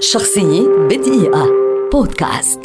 شخصية بدقيقة بودكاست.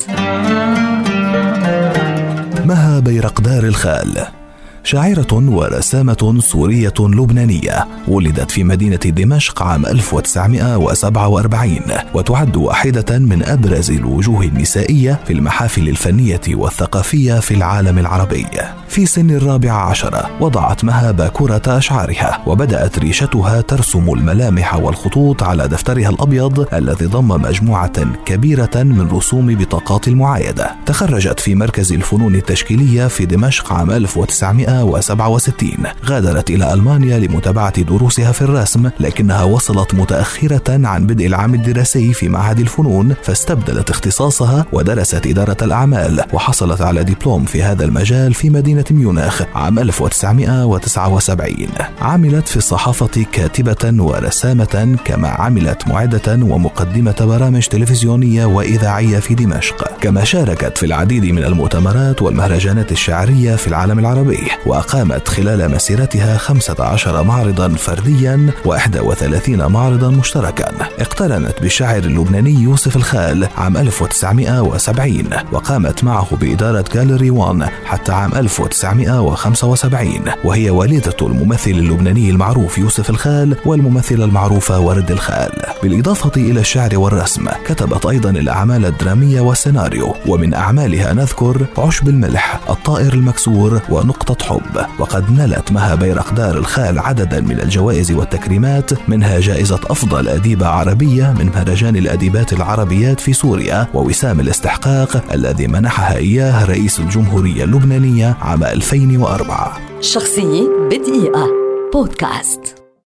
مها بيرقدار الخال شاعرة ورسامة سورية لبنانية، ولدت في مدينة دمشق عام 1947 وتعد واحدة من أبرز الوجوه النسائية في المحافل الفنية والثقافية في العالم العربي. في سن 14 وضعت مها باكورة أشعارها، وبدأت ريشتها ترسم الملامح والخطوط على دفترها الأبيض الذي ضم مجموعة كبيرة من رسوم بطاقات المعايدة. تخرجت في مركز الفنون التشكيلية في دمشق عام 1967. غادرت إلى ألمانيا لمتابعة دروسها في الرسم، لكنها وصلت متأخرة عن بدء العام الدراسي في معهد الفنون، فاستبدلت اختصاصها ودرست إدارة الأعمال، وحصلت على دبلوم في هذا المجال في مدينة ميونخ عام 1979. عملت في الصحافة كاتبة ورسامة، كما عملت معدة ومقدمة برامج تلفزيونية وإذاعية في دمشق، كما شاركت في العديد من المؤتمرات والمهرجانات الشعرية في العالم العربي، وأقامت خلال مسيرتها 15 معرضا فرديا و31 معرضا مشتركا. اقترنت بالشاعر اللبناني يوسف الخال عام 1970، وقامت معه بإدارة جاليري وان حتى عام 1975، وهي والدة الممثل اللبناني المعروف يوسف الخال والممثلة المعروفة ورد الخال. بالإضافة إلى الشعر والرسم، كتبت أيضا الأعمال الدرامية والسيناريو، ومن أعمالها نذكر عشب الملح، الطائر المكسور، ونقطة حب. وقد نالت مها بيرقدار الخال عددا من الجوائز والتكريمات، منها جائزة أفضل أديبة عربية من مهرجان الأديبات العربيات في سوريا، ووسام الاستحقاق الذي منحها إياه رئيس الجمهورية اللبنانية عام 2004. شخصية بدقيقة بودكاست.